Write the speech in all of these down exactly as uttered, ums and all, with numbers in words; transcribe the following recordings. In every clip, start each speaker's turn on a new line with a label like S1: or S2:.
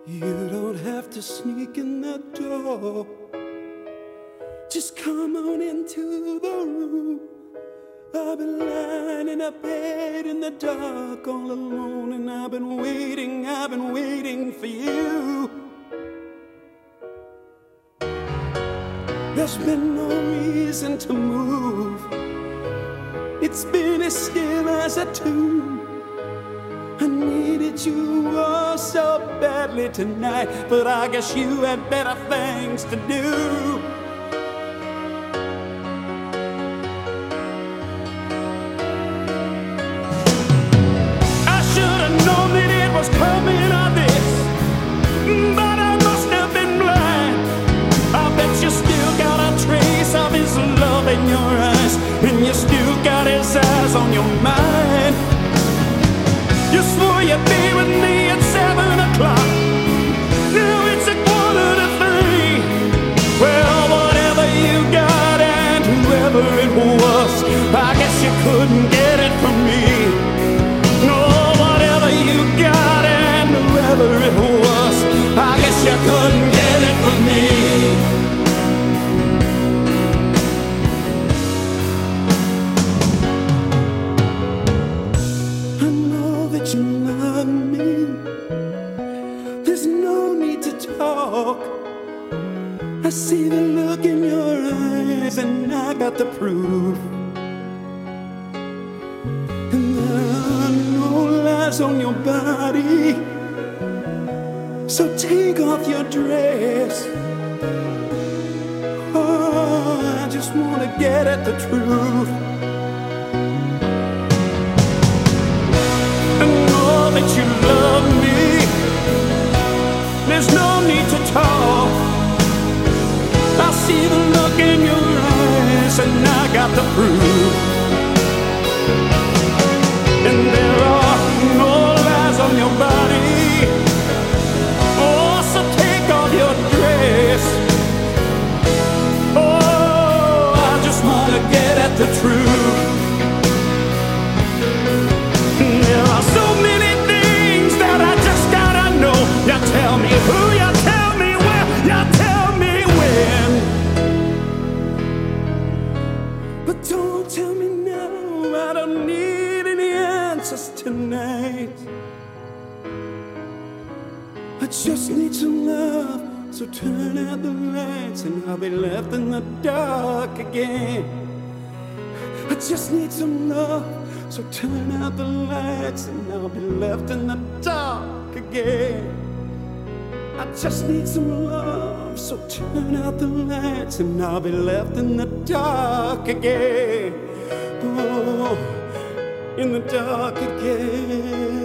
S1: You don't have to sneak in the door. Just come on into the room. I've been lying in a bed in the dark all alone, and I've been waiting, I've been waiting for you. There's been no reason to move. It's been as still as a tomb. I needed you oh so badly tonight, but I guess you had better things to do. I should have known that it was coming on this, but I must have been blind. I bet you still got a trace of his love in your eyes, and you still got his eyes on your mind. You swore you'd be with me at seven o'clock. Now it's a quarter to three. Well, whatever you got and whoever it was, I guess you couldn't get it from me. No, whatever you got and whoever it was, I guess you couldn't get it from me. You love me. There's no need to talk. I see the look in your eyes, and I got the proof. And there are no lies on your body, so take off your dress. Oh, I just want to get at the truth. That you love me, there's no need to talk. I see the look in your eyes, and I got the proof. And there are no lies on your body. Oh, so take off your dress. Oh, I just want to get at the truth. There are so many you tell me who, you tell me where, you tell me when. But don't tell me now, I don't need any answers tonight. I just need some love, so turn out the lights and I'll be left in the dark again. I just need some love, so turn out the lights and I'll be left in the dark again. I just need some love, so turn out the lights and I'll be left in the dark again. Oh, in the dark again.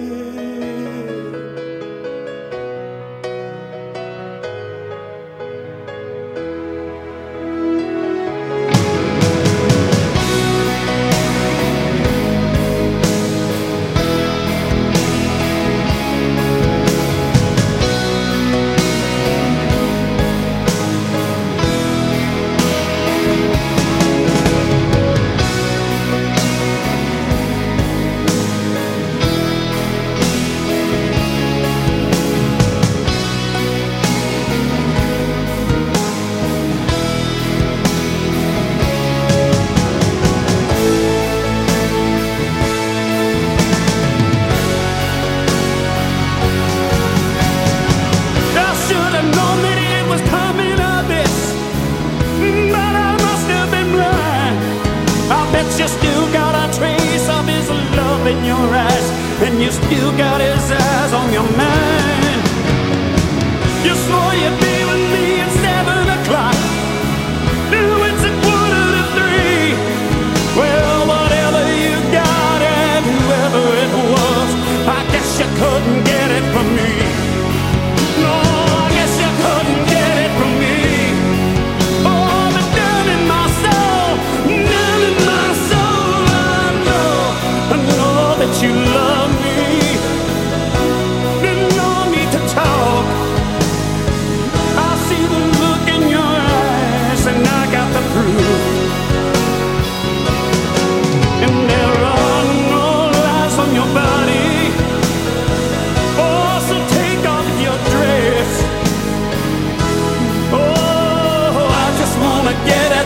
S1: You still got a trace of his love in your eyes, and you still got his eyes on your mind. You swore you'd be with me at seven o'clock. Now it's a quarter to three. Well, whatever you got and whoever it was, I guess you couldn't get it from me. No, I guess you couldn't get it from me. Oh, but down in my soul, down in my soul, I know, I know that you love me. There's no need to talk. I see the look in your eyes, and I got the proof. And there are no lies on your body. Oh, so take off your dress.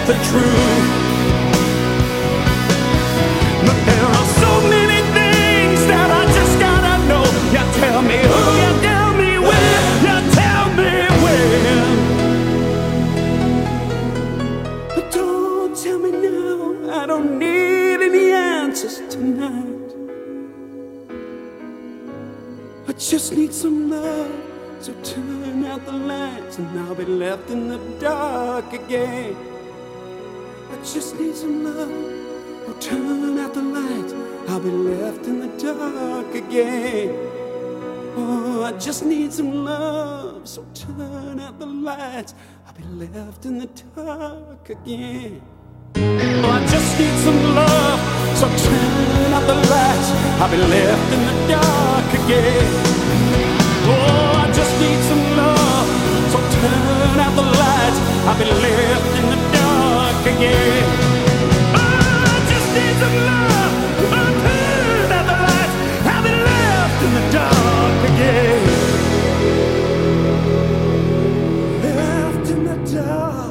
S1: the truth. But there are so many things that I just gotta know. You tell me who, you tell me when, you tell me when. But don't tell me now, I don't need any answers tonight. I just need some love, so turn out the lights and I'll be left in the dark again. I just need some love, oh turn out the lights, I'll be left in the dark again. Oh, I just need some love, so turn out the lights, I'll be left in the dark again. Oh, I just need some love, so turn out the lights, I'll be left in the dark again. Oh, I just need some love, so turn out the lights, I'll be left in the dark again. Oh, I just need some love, oh, turn out the lights, I'll be left in the dark again. Left in the dark.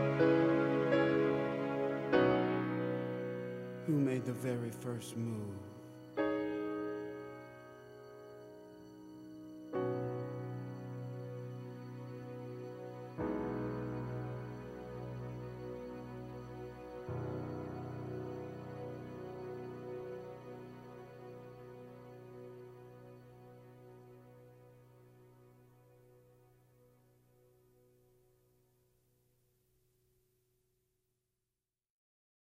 S1: Who made the very first move?